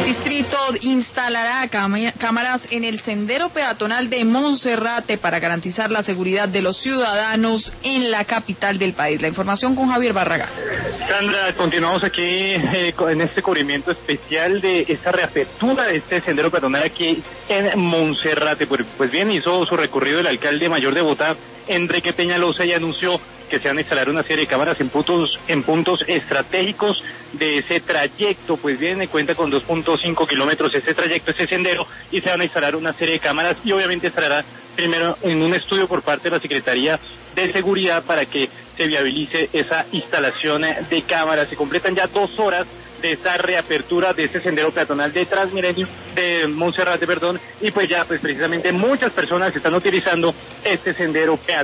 Distrito instalará cámaras en el sendero peatonal de Monserrate para garantizar la seguridad de los ciudadanos en la capital del país. La información con Javier Barragán. Sandra, continuamos aquí en este cubrimiento especial de esta reapertura de este sendero peatonal aquí en Monserrate. Pues bien, hizo su recorrido el alcalde mayor de Bogotá, Enrique Peñalosa, y anunció que se van a instalar una serie de cámaras en puntos estratégicos de ese trayecto. Pues bien, cuenta con 2.5 kilómetros ese trayecto, ese sendero, y se van a instalar una serie de cámaras, y obviamente estará primero en un estudio por parte de la Secretaría de Seguridad para que se viabilice esa instalación de cámaras. Se completan ya 2 horas de esta reapertura de este sendero peatonal de Transmilenio, de Monserrate, y pues ya, pues precisamente muchas personas están utilizando este sendero peatonal.